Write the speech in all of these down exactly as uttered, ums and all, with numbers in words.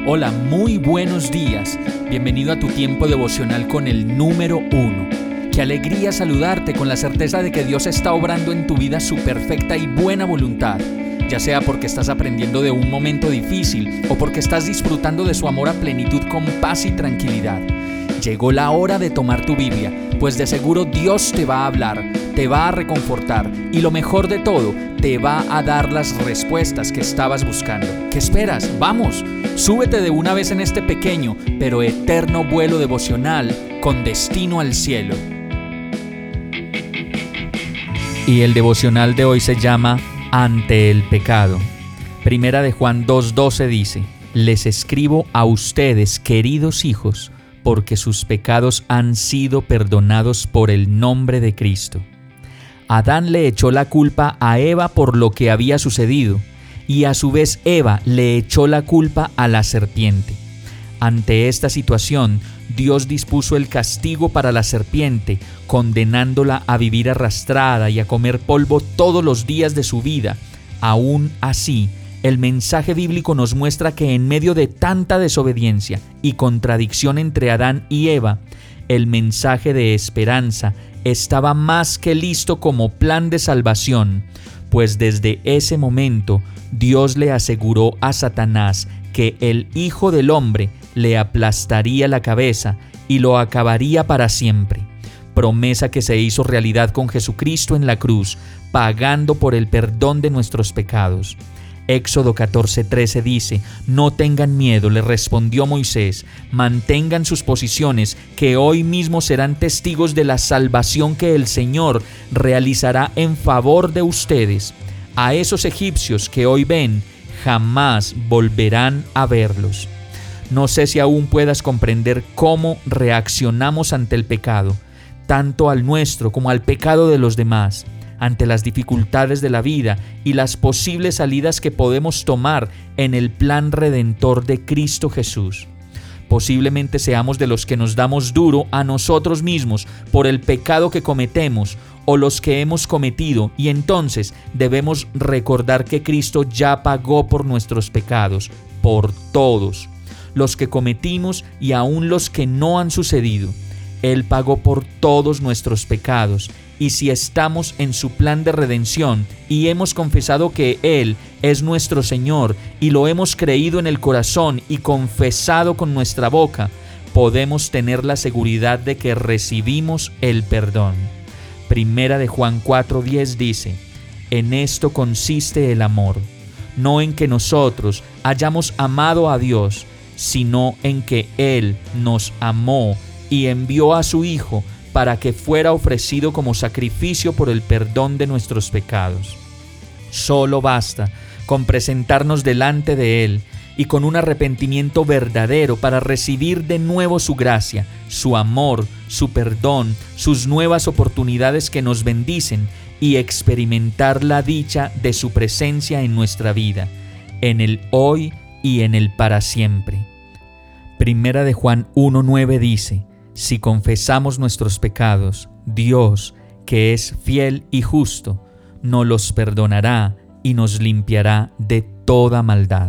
Hola, muy buenos días. Bienvenido a tu tiempo devocional con el número uno. Qué alegría saludarte con la certeza de que Dios está obrando en tu vida su perfecta y buena voluntad, ya sea porque estás aprendiendo de un momento difícil o porque estás disfrutando de su amor a plenitud con paz y tranquilidad. Llegó la hora de tomar tu Biblia, pues de seguro Dios te va a hablar, te va a reconfortar y lo mejor de todo, te va a dar las respuestas que estabas buscando. ¿Qué esperas? ¡Vamos! Súbete de una vez en este pequeño pero eterno vuelo devocional con destino al cielo. Y el devocional de hoy se llama Ante el pecado. Primera de Juan dos doce dice: Les escribo a ustedes, queridos hijos, porque sus pecados han sido perdonados por el nombre de Cristo. Adán le echó la culpa a Eva por lo que había sucedido, y a su vez Eva le echó la culpa a la serpiente. Ante esta situación, Dios dispuso el castigo para la serpiente, condenándola a vivir arrastrada y a comer polvo todos los días de su vida. Aún así, el mensaje bíblico nos muestra que en medio de tanta desobediencia y contradicción entre Adán y Eva, el mensaje de esperanza estaba más que listo como plan de salvación, pues desde ese momento Dios le aseguró a Satanás que el Hijo del Hombre le aplastaría la cabeza y lo acabaría para siempre. Promesa que se hizo realidad con Jesucristo en la cruz, pagando por el perdón de nuestros pecados. Éxodo catorce trece dice: No tengan miedo, le respondió Moisés, mantengan sus posiciones, que hoy mismo serán testigos de la salvación que el Señor realizará en favor de ustedes. A esos egipcios que hoy ven, jamás volverán a verlos. No sé si aún puedas comprender cómo reaccionamos ante el pecado, tanto al nuestro como al pecado de los demás, ante las dificultades de la vida y las posibles salidas que podemos tomar en el plan redentor de Cristo Jesús. Posiblemente seamos de los que nos damos duro a nosotros mismos por el pecado que cometemos o los que hemos cometido, y entonces debemos recordar que Cristo ya pagó por nuestros pecados, por todos, los que cometimos y aún los que no han sucedido. Él pagó por todos nuestros pecados, y si estamos en su plan de redención y hemos confesado que Él es nuestro Señor y lo hemos creído en el corazón y confesado con nuestra boca, podemos tener la seguridad de que recibimos el perdón. Primera de Juan cuatro diez dice: En esto consiste el amor, no en que nosotros hayamos amado a Dios, sino en que Él nos amó y envió a su Hijo para que fuera ofrecido como sacrificio por el perdón de nuestros pecados. Solo basta con presentarnos delante de Él y con un arrepentimiento verdadero para recibir de nuevo su gracia, su amor, su perdón, sus nuevas oportunidades que nos bendicen y experimentar la dicha de su presencia en nuestra vida, en el hoy y en el para siempre. Primera de Juan uno nueve dice: Si confesamos nuestros pecados, Dios, que es fiel y justo, nos los perdonará y nos limpiará de toda maldad.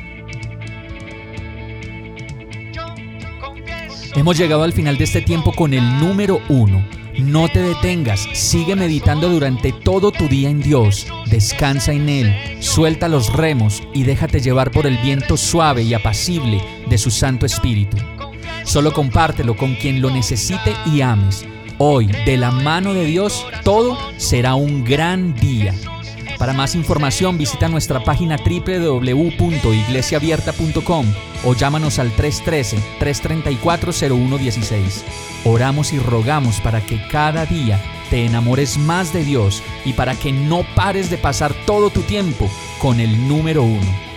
Hemos llegado al final de este tiempo con el número uno. No te detengas, sigue meditando durante todo tu día en Dios, descansa en Él, suelta los remos y déjate llevar por el viento suave y apacible de su Santo Espíritu. Solo compártelo con quien lo necesite y ames. Hoy, de la mano de Dios, todo será un gran día. Para más información, visita nuestra página doble u doble u doble u punto iglesia abierta punto com o llámanos al tres uno tres, tres tres cuatro, cero uno uno seis. Oramos y rogamos para que cada día te enamores más de Dios y para que no pares de pasar todo tu tiempo con el número uno.